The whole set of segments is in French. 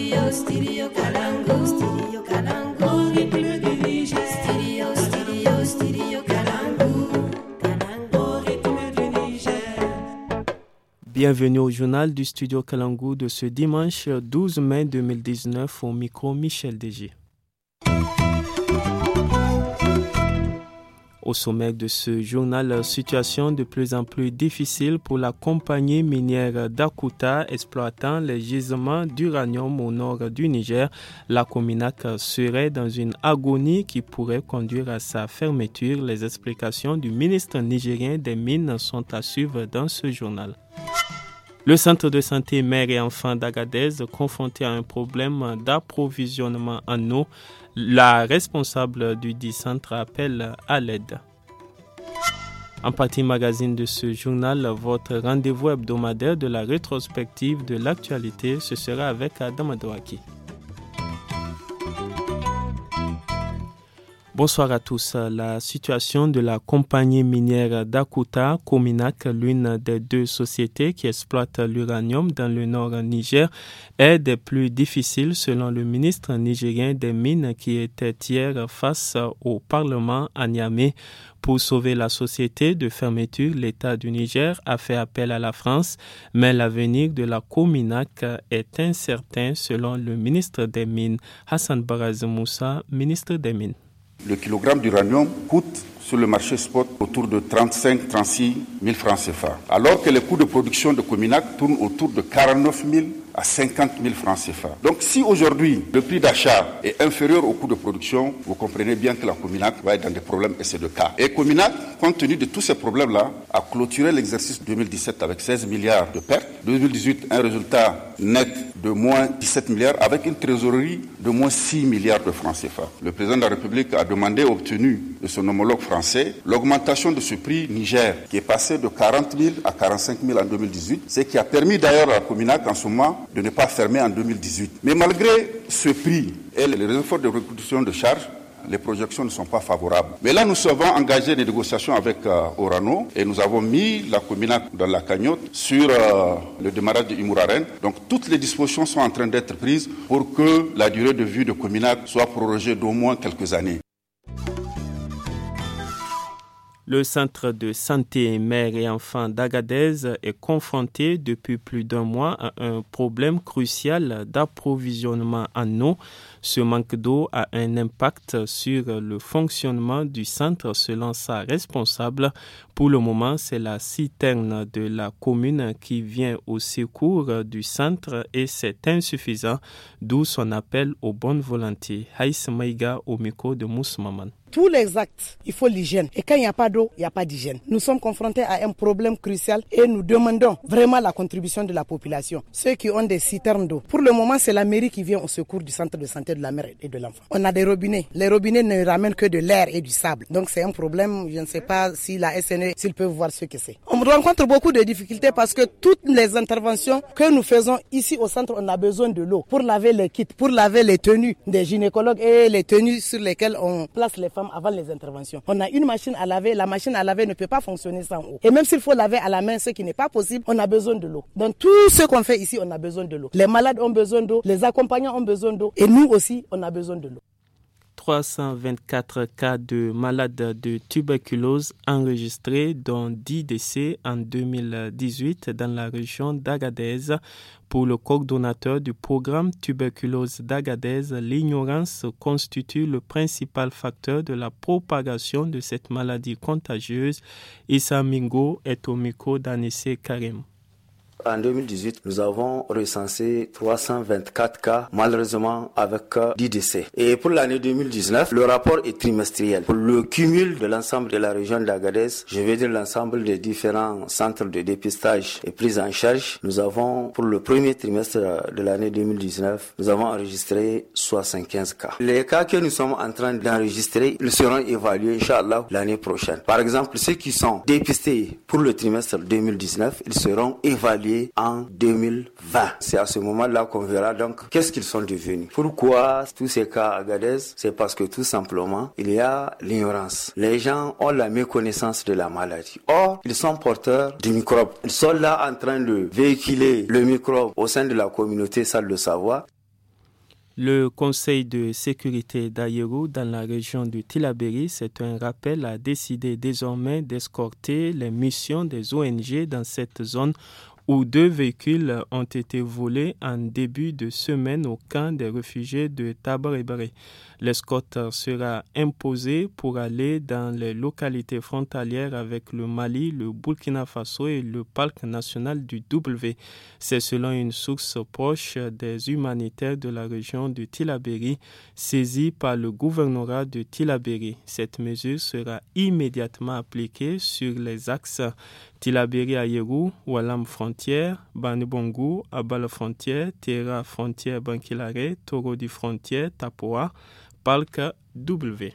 Bienvenue au journal du studio Kalangu de ce dimanche 12 mai 2019 au micro Michel Dégé. Au sommet de ce journal, situation de plus en plus difficile pour la compagnie minière d'Akuta exploitant les gisements d'uranium au nord du Niger. La Cominac serait dans une agonie qui pourrait conduire à sa fermeture. Les explications du ministre nigérien des Mines sont à suivre dans ce journal. Le centre de santé mère et enfants d'Agadez, confronté à un problème d'approvisionnement en eau, la responsable du dit centre appelle à l'aide. En partie magazine de ce journal, votre rendez-vous hebdomadaire de la rétrospective de l'actualité, ce sera avec Adam Adouaki. Bonsoir à tous. La situation de la compagnie minière d'Akuta, Cominac, l'une des deux sociétés qui exploitent l'uranium dans le nord Niger, est des plus difficiles selon le ministre nigérien des Mines qui était hier face au Parlement à Niamey. Pour sauver la société de fermeture, l'État du Niger a fait appel à la France, mais l'avenir de la Cominac est incertain selon le ministre des Mines, Hassan Baraz Moussa, ministre des Mines. Le kilogramme d'uranium coûte sur le marché spot autour de 35-36 000 francs CFA, alors que les coûts de production de Cominac tournent autour de 49 000 à 50 000 francs CFA. Donc si aujourd'hui le prix d'achat est inférieur au coût de production, vous comprenez bien que la Cominac va être dans des problèmes et c'est le cas. Et Cominac, compte tenu de tous ces problèmes-là, a clôturé l'exercice 2017 avec 16 milliards de pertes. 2018, un résultat net de moins 17 milliards avec une trésorerie de moins 6 milliards de francs CFA. Le président de la République a demandé et obtenu de son homologue français l'augmentation de ce prix Niger qui est passé de 40 000 à 45 000 en 2018, ce qui a permis d'ailleurs à la Cominac en ce moment de ne pas fermer en 2018. Mais malgré ce prix et les efforts de réduction de charges, les projections ne sont pas favorables. Mais là, nous avons engagé des négociations avec Orano et nous avons mis la Cominac dans la cagnotte sur le démarrage de Imouraren. Donc, toutes les dispositions sont en train d'être prises pour que la durée de vie de Cominac soit prorogée d'au moins quelques années. Le centre de santé mère et enfants d'Agadez est confronté depuis plus d'un mois à un problème crucial d'approvisionnement en eau. Ce manque d'eau a un impact sur le fonctionnement du centre selon sa responsable. Pour le moment, c'est la citerne de la commune qui vient au secours du centre et c'est insuffisant, d'où son appel aux bonnes volontés. Haïs Maïga au micro de Moussa Maman. Tous les actes, il faut l'hygiène. Et quand il n'y a pas d'eau, il n'y a pas d'hygiène. Nous sommes confrontés à un problème crucial et nous demandons vraiment la contribution de la population. Ceux qui ont des citernes d'eau. Pour le moment, c'est la mairie qui vient au secours du centre de santé de la mère et de l'enfant. On a des robinets. Les robinets ne ramènent que de l'air et du sable. Donc c'est un problème. Je ne sais pas si la SNE, s'ils peuvent voir ce que c'est. On rencontre beaucoup de difficultés parce que toutes les interventions que nous faisons ici au centre, on a besoin de l'eau pour laver les kits, pour laver les tenues des gynécologues et les tenues sur lesquelles on place les femmes avant les interventions. On a une machine à laver, la machine à laver ne peut pas fonctionner sans eau. Et même s'il faut laver à la main, ce qui n'est pas possible, on a besoin de l'eau. Dans tout ce qu'on fait ici, on a besoin de l'eau. Les malades ont besoin d'eau, les accompagnants ont besoin d'eau et nous aussi, on a besoin de l'eau. 324 cas de malades de tuberculose enregistrés, dont 10 décès en 2018 dans la région d'Agadez. Pour le coordonnateur du programme tuberculose d'Agadez, l'ignorance constitue le principal facteur de la propagation de cette maladie contagieuse. Issa Mingo est au micro d'Anissé Karim. En 2018, nous avons recensé 324 cas, malheureusement avec 10 décès. Et pour l'année 2019, le rapport est trimestriel. Pour le cumul de l'ensemble de la région d'Agadez, je vais dire l'ensemble des différents centres de dépistage et prise en charge, nous avons, pour le premier trimestre de l'année 2019, nous avons enregistré 75 cas. Les cas que nous sommes en train d'enregistrer, ils seront évalués, Inch'Allah, l'année prochaine. Par exemple, ceux qui sont dépistés pour le trimestre 2019, ils seront évalués en 2020. C'est à ce moment-là qu'on verra donc qu'est-ce qu'ils sont devenus. Pourquoi tous ces cas à Agadez? C'est parce que tout simplement, il y a l'ignorance. Les gens ont la méconnaissance de la maladie. Or, ils sont porteurs du microbe. Ils sont là en train de véhiculer le microbe au sein de la communauté sans le savoir. Le Conseil de sécurité d'Ayeru dans la région du Tillabéri, c'est un rappel, a décidé désormais d'escorter les missions des ONG dans cette zone où 2 véhicules ont été volés en début de semaine au camp des réfugiés de Tabarébéré. L'escorte sera imposée pour aller dans les localités frontalières avec le Mali, le Burkina Faso et le parc national du W. C'est selon une source proche des humanitaires de la région du Tillabéri, saisie par le gouvernorat de Tillabéri. Cette mesure sera immédiatement appliquée sur les axes Tillabéri-Ayeru, Walam frontière, Banibongo, Abala frontière, Terra frontière, Bankilare, Torodi frontière, Tapoa, Parc W.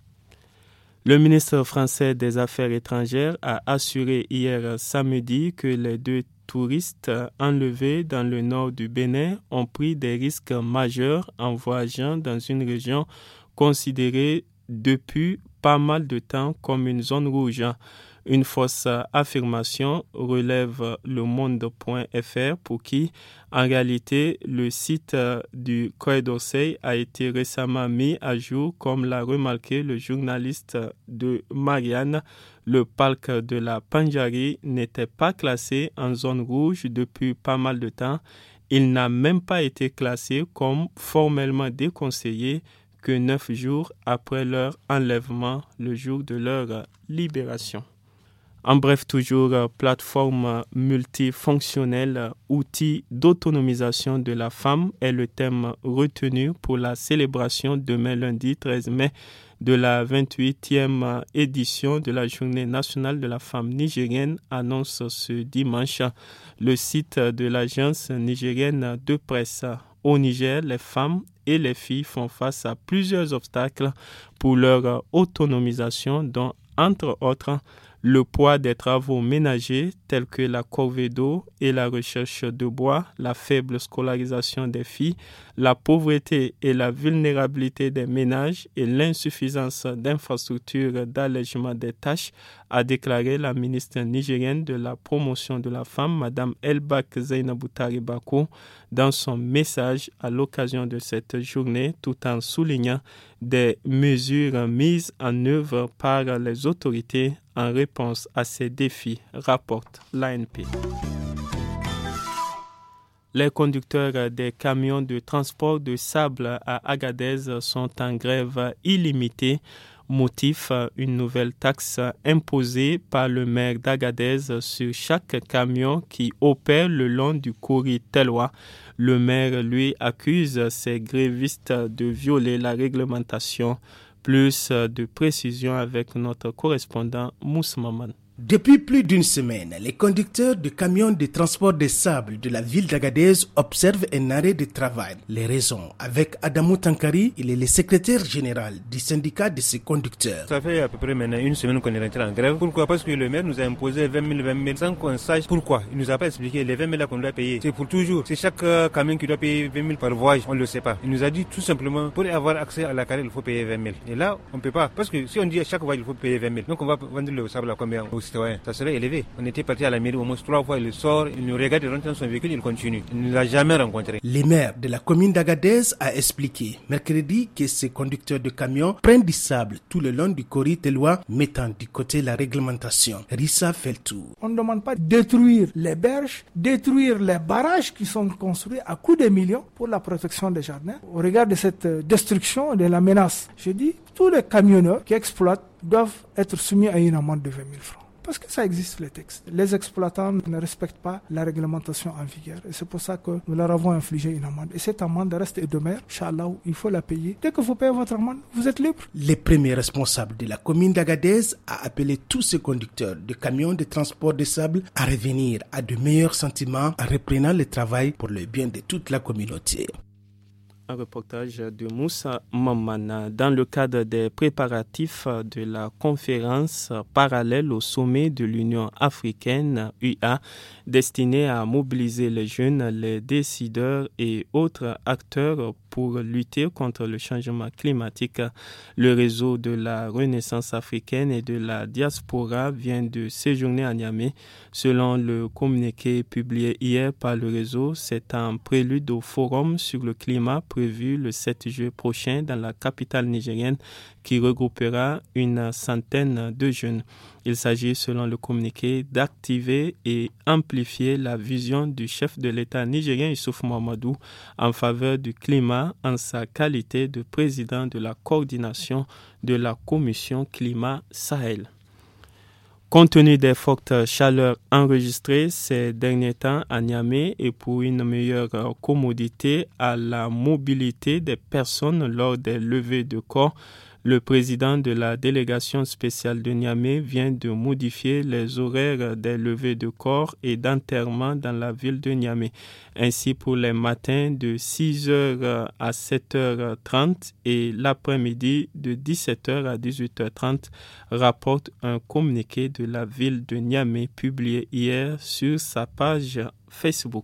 Le ministre français des Affaires étrangères a assuré hier samedi que les 2 touristes enlevés dans le nord du Bénin ont pris des risques majeurs en voyageant dans une région considérée depuis pas mal de temps comme une zone rouge. Une fausse affirmation, relève le monde.fr, pour qui, en réalité, le site du Quai d'Orsay a été récemment mis à jour, comme l'a remarqué le journaliste de Marianne. Le parc de la Pandjari n'était pas classé en zone rouge depuis pas mal de temps. Il n'a même pas été classé comme formellement déconseillé que 9 jours après leur enlèvement, le jour de leur libération. En bref, toujours plateforme multifonctionnelle, outil d'autonomisation de la femme est le thème retenu pour la célébration demain lundi 13 mai de la 28e édition de la Journée nationale de la femme nigérienne, annonce ce dimanche le site de l'agence nigérienne de presse. Au Niger, les femmes et les filles font face à plusieurs obstacles pour leur autonomisation, dont, entre autres, le poids des travaux ménagers tels que la corvée d'eau et la recherche de bois, la faible scolarisation des filles, la pauvreté et la vulnérabilité des ménages et l'insuffisance d'infrastructures d'allègement des tâches, a déclaré la ministre nigérienne de la promotion de la femme, Mme Elbak Zainabou Taribako, dans son message à l'occasion de cette journée, tout en soulignant des mesures mises en œuvre par les autorités en réponse à ces défis, rapporte l'ANP. Les conducteurs des camions de transport de sable à Agadez sont en grève illimitée. Motif, une nouvelle taxe imposée par le maire d'Agadez sur chaque camion qui opère le long du Kouri Telwa. Le maire, lui, accuse ces grévistes de violer la réglementation. Plus de précisions avec notre correspondant Moussa Maman. Depuis plus d'une semaine, les conducteurs de camions de transport de sable de la ville d'Agadez observent un arrêt de travail. Les raisons, avec Adamou Tankari, il est le secrétaire général du syndicat de ces conducteurs. Ça fait à peu près maintenant une semaine qu'on est rentré en grève. Pourquoi? Parce que le maire nous a imposé 20 000 sans qu'on sache pourquoi. Il nous a pas expliqué les 20 000 là qu'on doit payer. C'est pour toujours. C'est chaque camion qui doit payer 20 000 par voyage. On ne le sait pas. Il nous a dit tout simplement, pour avoir accès à la carrière, il faut payer 20 000. Et là, on ne peut pas. Parce que si on dit à chaque voyage, il faut payer 20 000. Donc on va vendre le sable à combien? Ça serait élevé. On était parti à la mairie au moins 3 fois, il sort, il nous regarde, il rentre dans son véhicule, il continue. Il ne nous a jamais rencontré. Le maire de la commune d'Agadez a expliqué mercredi que ces conducteurs de camions prennent du sable tout le long du Kouri Telwa, mettant du côté la réglementation. Rissa fait le tour. On ne demande pas de détruire les berges, détruire les barrages qui sont construits à coups de millions pour la protection des jardins. Au regard de cette destruction, de la menace, je dis, tous les camionneurs qui exploitent doivent être soumis à une amende de 20 000 francs. Parce que ça existe les textes. Les exploitants ne respectent pas la réglementation en vigueur. Et c'est pour ça que nous leur avons infligé une amende. Et cette amende reste éphémère. Inch'Allah, il faut la payer. Dès que vous payez votre amende, vous êtes libre. Les premiers responsables de la commune d'Agadez a appelé tous ces conducteurs de camions de transport de sable à revenir à de meilleurs sentiments en reprenant le travail pour le bien de toute la communauté. Un reportage de Moussa Mamana. Dans le cadre des préparatifs de la conférence parallèle au sommet de l'Union africaine, UA, destinée à mobiliser les jeunes, les décideurs et autres acteurs pour lutter contre le changement climatique. Le réseau de la Renaissance africaine et de la diaspora vient de séjourner à Niamey. Selon le communiqué publié hier par le réseau, c'est un prélude au forum sur le climat prévu le 7 juillet prochain dans la capitale nigérienne qui regroupera une centaine de jeunes. Il s'agit, selon le communiqué, d'activer et amplifier la vision du chef de l'État nigérien Issoufou Mahamadou en faveur du climat en sa qualité de président de la coordination de la Commission Climat Sahel. Compte tenu des fortes chaleurs enregistrées ces derniers temps à Niamey et pour une meilleure commodité à la mobilité des personnes lors des levées de corps, le président de la délégation spéciale de Niamey vient de modifier les horaires des levées de corps et d'enterrement dans la ville de Niamey. Ainsi, pour les matins de 6h à 7h30 et l'après-midi de 17h à 18h30, rapporte un communiqué de la ville de Niamey publié hier sur sa page Facebook.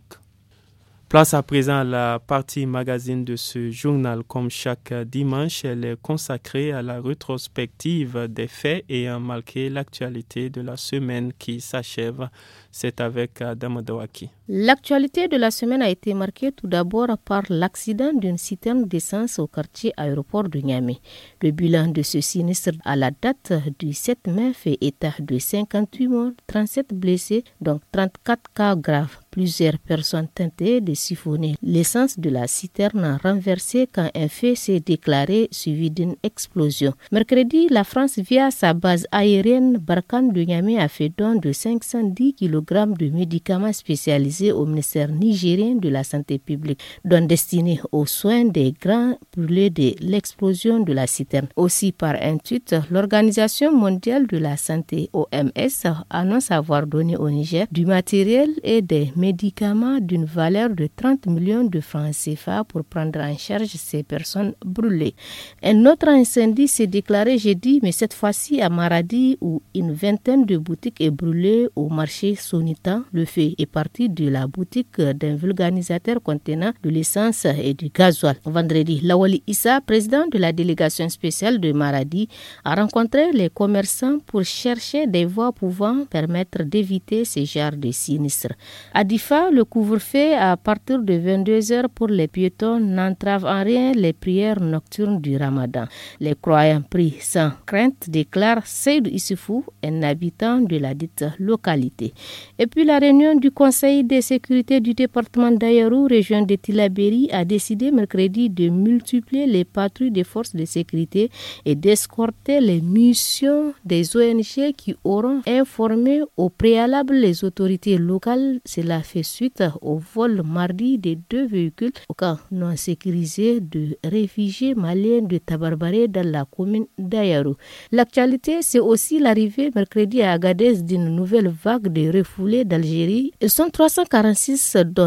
Place à présent à la partie magazine de ce journal. Comme chaque dimanche, elle est consacrée à la rétrospective des faits ayant marqué l'actualité de la semaine qui s'achève. C'est avec Adam Dawaki. L'actualité de la semaine a été marquée tout d'abord par l'accident d'une citerne d'essence au quartier aéroport de Niamey. Le bilan de ce sinistre à la date du 7 mai fait état de 58 morts, 37 blessés, donc 34 cas graves. Plusieurs personnes tentaient de siphonner l'essence de la citerne renversée quand un feu s'est déclaré suivi d'une explosion. Mercredi, la France, via sa base aérienne Barkhane de Niamey, a fait don de 510 kg de médicaments spécialisés au ministère nigérien de la Santé publique, dont destinés aux soins des grands brûlés de l'explosion de la citerne. Aussi par un tweet, l'Organisation mondiale de la santé, OMS, annonce avoir donné au Niger du matériel et des médicaments d'une valeur de 30 millions de francs CFA pour prendre en charge ces personnes brûlées. Un autre incendie s'est déclaré jeudi, mais cette fois-ci à Maradi, où une vingtaine de boutiques est brûlée au marché Sonitan. Le feu est parti de la boutique d'un vulganisateur contenant de l'essence et du gasoil. Vendredi, Lawali Issa, président de la délégation spéciale de Maradi, a rencontré les commerçants pour chercher des voies pouvant permettre d'éviter ce genre de sinistres. À Difa, le couvre-feu à partir de 22h pour les piétons n'entrave en rien les prières nocturnes du Ramadan. Les croyants prient sans crainte, déclare Seydou Issoufou, un habitant de la dite localité. Et puis la réunion du Conseil de sécurité du département d'Ayarou, région de Tillabéri, a décidé mercredi de multiplier les patrouilles des forces de sécurité et d'escorter les missions des ONG qui auront informé au préalable les autorités locales. Cela fait suite au vol mardi des 2 véhicules au camp non sécurisé de réfugiés maliens de Tabarbaré dans la commune d'Ayarou. L'actualité, c'est aussi l'arrivée mercredi à Agadez d'une nouvelle vague de refoulés d'Algérie. Ils sont 346, dont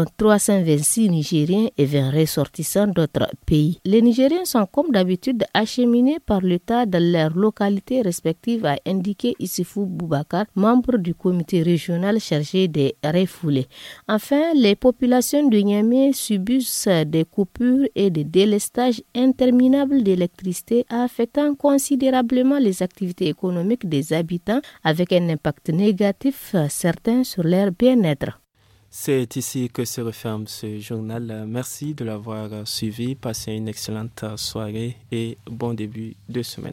326 Nigériens et 20 ressortissants d'autres pays. Les Nigériens sont comme d'habitude acheminés par l'État dans leurs localités respectives, a indiqué Issoufou Boubacar, membre du comité régional chargé des refoulés. Enfin, les populations de Niamey subissent des coupures et des délestages interminables d'électricité affectant considérablement les activités économiques des habitants avec un impact négatif certain sur leur bien-être. C'est ici que se referme ce journal. Merci de l'avoir suivi. Passez une excellente soirée et bon début de semaine.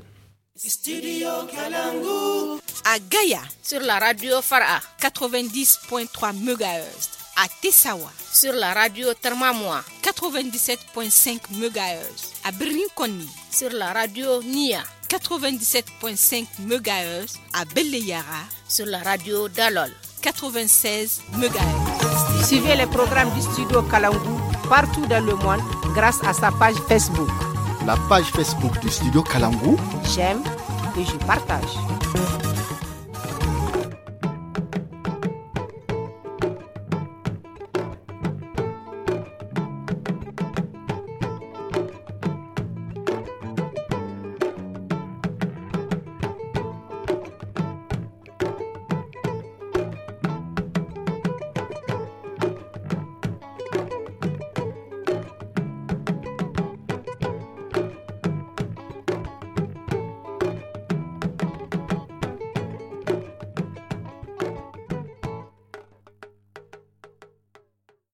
Studio Kalangu à Gaïa sur la radio Fara 90.3 MHz, à Tessawa sur la radio Termamoua 97.5 MHz, à Birninkoni sur la radio Nia 97.5 MHz, à Beleyara sur la radio Dalol 96 MHz. Suivez les programmes du Studio Kalangu partout dans le monde grâce à sa page Facebook. La page Facebook du Studio Kalangu. J'aime et je partage.